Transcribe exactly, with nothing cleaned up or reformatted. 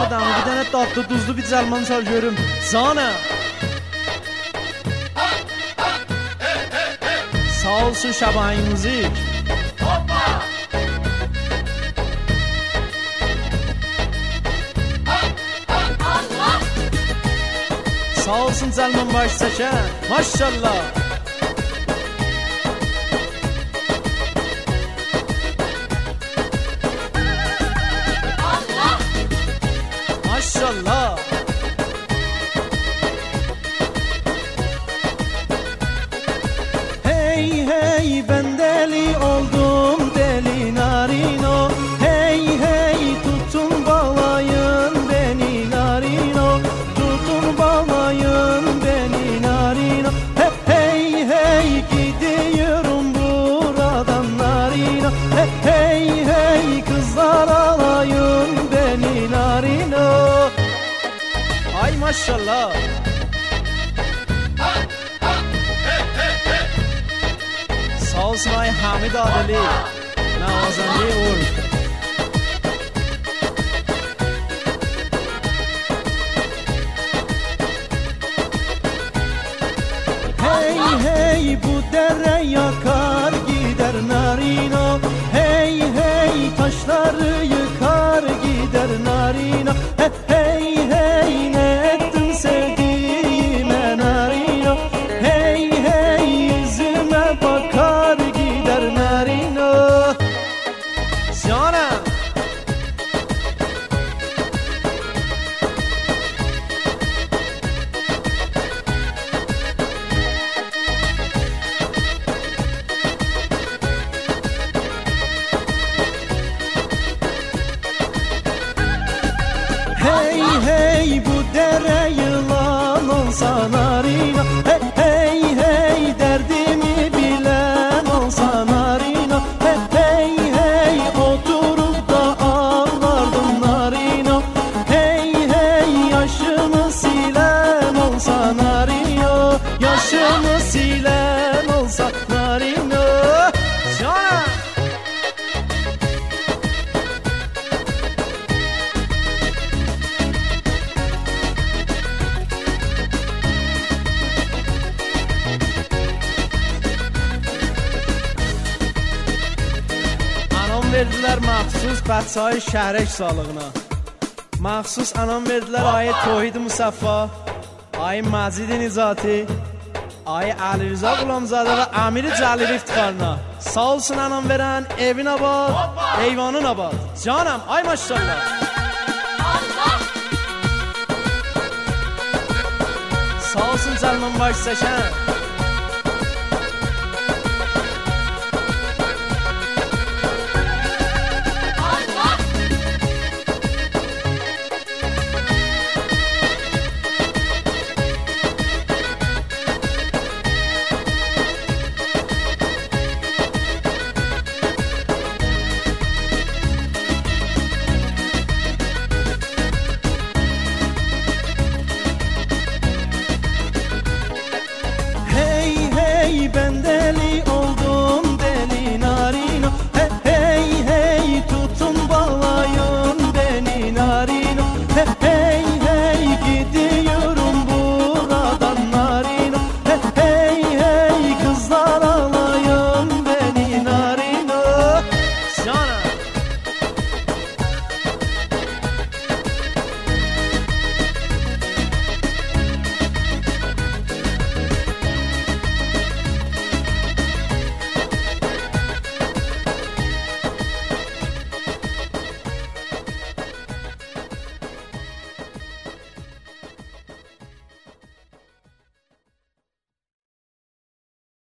adamı, bir tane tatlı tuzlu bir Zalman çal görüm. Sana. Sağ olsun Şabahin Müzik. Sağ olsun Zalman baş çeken. Maşallah. Maşallah. Hey hey ben deli oldum deli narino. Hey hey tutun bağlayın beni narino. Tutun bağlayın beni narino. Hey hey hey gidiyorum buradan narino. Hey hey hey kızlar alayın beni narino. Ay maşallah. Sağ olsun ay Hamid Adeli. Navazanlı Uğur. Hey hey bu dere yakar gider narino. Hey hey taşları yıkar gider narino. Hey hey hey ne ettin sevdiğime narino. Hey hey yüzüme bakar gider narino. Canım. Hey hey bu dere yılan olsa narino. Hey hey hey derdimi bilen olsa narino. Hey hey hey oturup da ağlardım narino. Hey hey yaşımı silen olsa narino. Yaşımı silen olsa narino. Canım. Verdiler məxsus bətçayı şərək sağlığına. Məxsus anam verdiler ayı Tohid-i Musaffa, ayı Macid-i Nicati, ayı Ali Rıza Qulamzadə və Amir-i Cəlil iftiharına. Sağ olsun anam veren, evin abad, eyvanın abad. Canım ay maşallah. Sağ olsun Zalman baş çəkən.